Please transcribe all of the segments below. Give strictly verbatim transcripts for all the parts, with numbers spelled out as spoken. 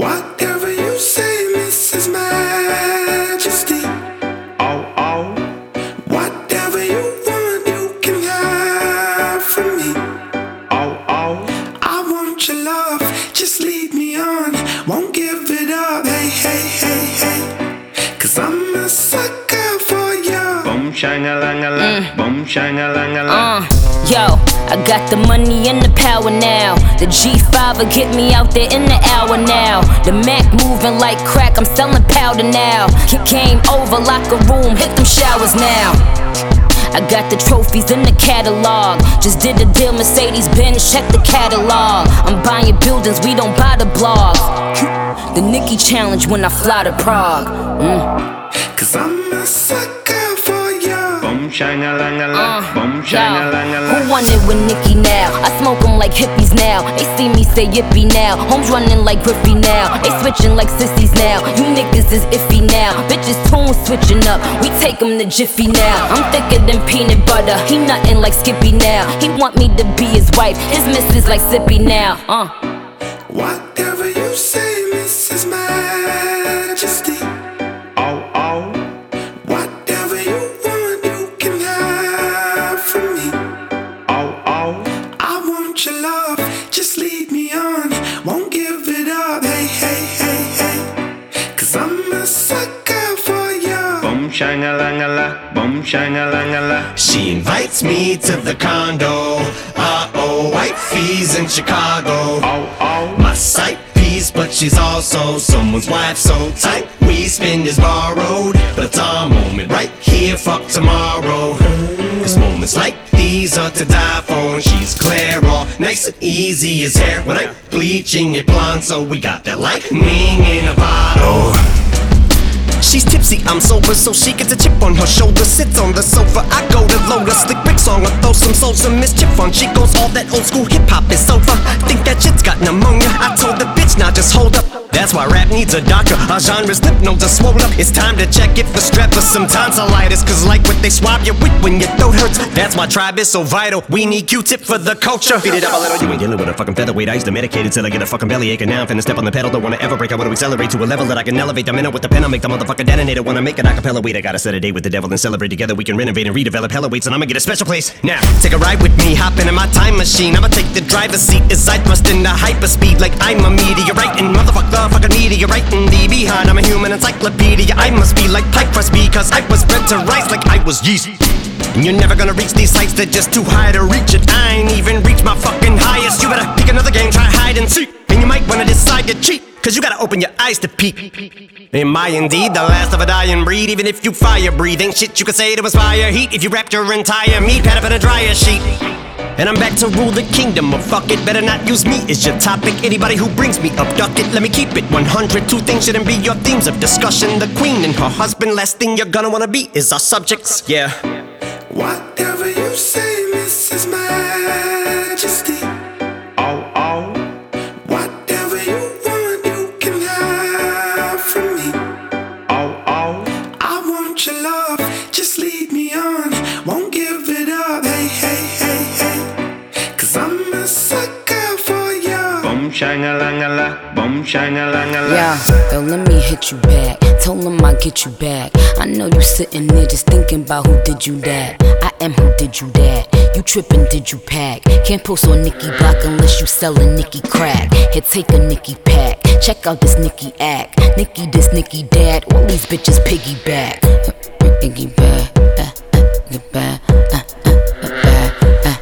Whatever you say, Missus Majesty. Oh, oh. Whatever you want, you can have from me. Oh, oh. I want your love, just lead me on. Won't give it up, hey, hey, hey, hey. Cause I'm a sucker for you. Boom, shine-a-lang-a-lang. Mm. Boom, shine-a-lang-a-lang. Uh, yo, I got the money and the power now. The G five will get me out there in the hour now. The Mac moving like crack, I'm selling powder now. It came over, locker room, hit them showers now. I got the trophies in the catalog. Just did a deal, Mercedes-Benz, check the catalog. I'm buying buildings, we don't buy the blogs. The Nicki challenge when I fly to Prague. Mm. Cause I'm a sucker for you. Boom, shine-a-lang-a-lang. Uh, Boom, yo, shine-a-lang-a-lang. who want it with Nicki now? I smoke them like hippies now. They see me say yippee now. Homes running like Griffey now. They switching like sissies now. You niggas is iffy now. Bitches tune switching up. We take them to Jiffy now. I'm thicker than peanut butter. He nothing like Skippy now. He want me to be his wife. His missus like Sippy now. Uh. Whatever you say, Missus Majesty. Oh, oh. Whatever you want, you can have from me. Oh, oh. I want your love, just lead me on. Won't give it up, hey, hey, hey, hey. Cause I'm a sucker for you. Boom, shine-a-lang-a-lang. Boom, shine-a-lang-a-lang. She invites me to the condo. Uh-oh, white fees in Chicago. Oh, oh. My sight piece, but she's also someone's wife. So tight, we spend is borrowed. But it's our moment, right here, fuck tomorrow. Cause moments like these are to die for. And she's clear, all nice and easy as hair. When I'm bleaching it blonde, so we got that lightning in a bottle. She's tipsy, I'm sober, so she gets a chip on her shoulder. Sits on the sofa, I go to load a slick Rick song, or throw some soul, some mischief on. She goes, all that old school hip hop is over. Think that shit's got pneumonia. I told the bitch, now just hold up. That's why rap needs a doctor. Our genre's lymph nodes are swollen up. It's time to check if the strep or some tonsillitis. Cause like what they swab you with when your throat hurts. That's why tribe is so vital. We need Q-tip for the culture. Beat it up a little. You ain't dealing with a fucking featherweight. I used to medicate it till I get a fucking bellyache. And now I'm finna step on the pedal. Don't wanna ever break. I wanna accelerate to a level that I can elevate. The minute with the pen, I'll make the motherfucker detonator. Wanna make an acapella. Wait, I gotta set a date with the devil and celebrate together. We can renovate and redevelop hella weights. And I'ma get a special place. Now, take a ride with me. Hop into my time machine. I'ma take the driver's seat as I thrust into hyperspeed. Like I'm a meteorite. And motherfuck the fucking meteorite. And the behind, I'm a human encyclopedia. I must be like pipe crust because I was bred to rise like I was yeast. And you're never gonna reach these heights, they're just too high to reach it. I ain't even reached my fucking highest. You better pick another game, try hide and seek. And you might wanna decide to cheat, cause you gotta open your eyes to peek. Am I indeed the last of a dying breed? Even if you fire breathe, ain't shit you could say to inspire heat. If you wrapped your entire meat pad up in a dryer sheet. And I'm back to rule the kingdom, or fuck it, better not use me as your topic. Anybody who brings me up, duck it, let me keep it one hundred. Two things shouldn't be your themes of discussion. The queen and her husband, last thing you're gonna wanna be is our subjects, yeah. Whatever you say, Missus Majesty. Oh, oh. Whatever you want, you can have from me. Oh, oh. I want your love, just lead me on. Won't give it up, hey, hey, hey, hey. Cause I'm a sucker for you. Boom, shine-a-lang-a-lang. Boom, shine-a-lang-a-lang. Yeah, yo, let me hit you back. Tell them I'll get you back. I know you sitting there just thinking about who did you that. I am who did you that. You trippin', did you pack? Can't post on Nicki Block unless you sellin' Nicki crack. Here, take a Nicki pack. Check out this Nicki act. Nicki this, Nicki that. All these bitches piggyback. Nicki back, uh, uh, get back, uh, uh, back, uh,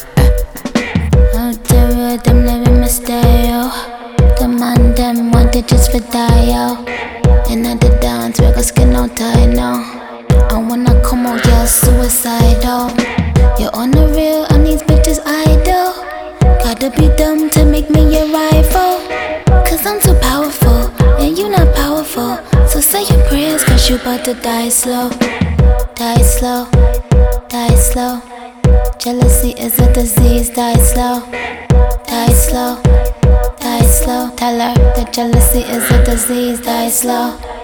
uh. Out there with them living my style. The man them want it just for die, and at the dance, we got skin out tie now. And when I come out, you're suicidal. You're on the real, and these bitches idle. Gotta be dumb to make me your rival. Cause I'm too powerful, and you not powerful. So say your prayers, cause you about to die slow. Die slow, die slow. Jealousy is a disease, die slow. Die slow, die slow. Tell her that jealousy is a disease, die slow.